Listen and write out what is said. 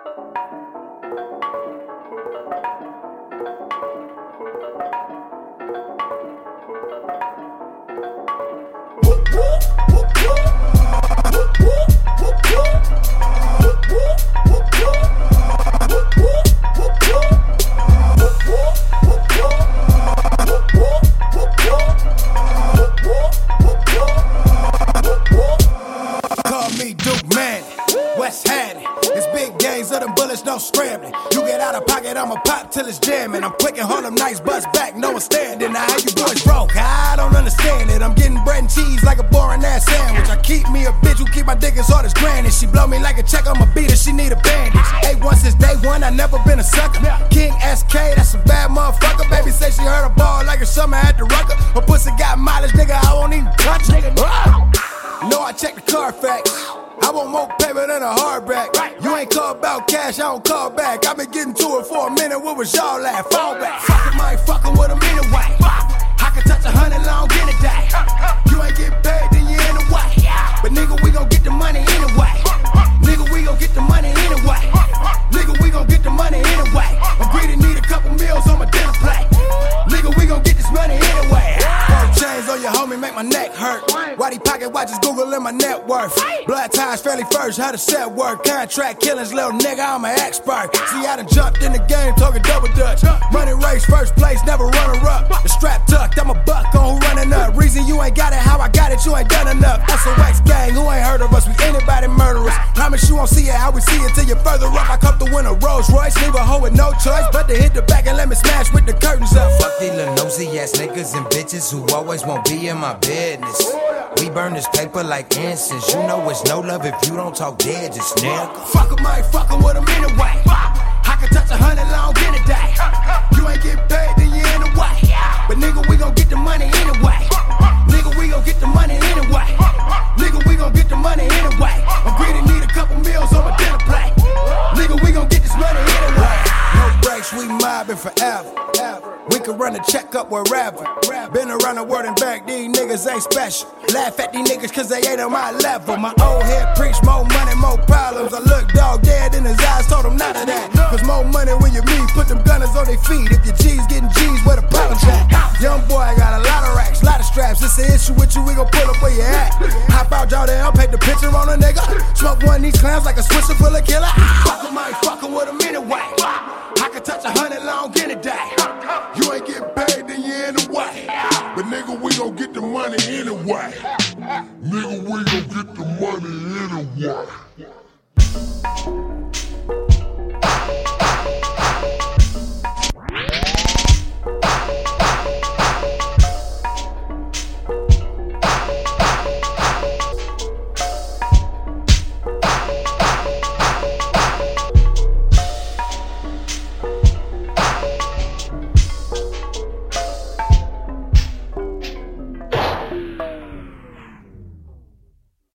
No scrambling. You get out of pocket, I'ma pop till it's jamming. I'm quick and Harlem Nights, bust back, no one standing. Now how you boys broke? I don't understand it. I'm getting bread and cheese like a boring ass sandwich. I keep me a bitch who keep my dick as hard as granny. She blow me like a check, I'ma beat her, she need a bandage. A1 since day one, I never been a sucker. King SK, that's a bad motherfucker. Baby say she heard a ball like her summer at the Rucker. Her pussy got mileage, nigga, I won't even touch it. No, I check the Carfax. I want more paper than a hardback. You ain't call about cash, I don't call back. I been getting to it for a minute, what was y'all at? Fall back. Fuckin' might fuckin' with him anyway. I can touch 100 long in a day. You ain't get paid, then you in the way. But nigga, we gon' get the money anyway. Nigga, we gon' get the money anyway. Nigga, we gon' get the money anyway. I'm greedy, need a couple meals on my dinner plate. Nigga, we gon' get this money anyway. Gold chains on your homie, make my neck hurt. Whitey pocket watches, Googling my net worth. Blood ties fairly first, how the set work. Contract killings, little nigga, I'm an expert. See, I done jumped in the game, talking double dutch. Money race, first place, never runner up. The strap tucked, I'm a buck on who running up. Reason you ain't got it, how I got it, you ain't done enough. SOX gang, who ain't heard of us, we anybody murderers. Promise you won't see it, how we see it till you're further up. I come to win a Rolls Royce, leave a hoe with no choice but to hit the back and let me smash with the curtains up. Fuck these little nosy ass niggas and bitches who always won't be in my business. We burn this paper like incense. You know it's no love if you don't talk dead, just nigga. Fuck 'em, I ain't fuckin' with 'em anyway. I can touch 100 long in a day. You ain't get paid, then you in the way. But nigga, we gon' get the money anyway. Nigga, we gon' get the money anyway. Nigga, we gon' get the money anyway. I'm greedy, need a couple meals on my dinner plate. Nigga, we gon' get this money anyway. No breaks, we mobbing forever. We can run a check up wherever. Been around the world and back, these niggas ain't special. Laugh at these niggas cause they ain't on my level. My old head preach more money, more problems. I look dog dead in his eyes, told him none of that. Cause more money when you meet, put them gunners on their feet. If your G's getting G's, where the problems at? Young boy got a lot of racks, lot of straps. It's an issue with you, we gon' pull up where you at. Hop out y'all there, paint the picture on a nigga. Smoke one of these clowns like a swisher full of killer.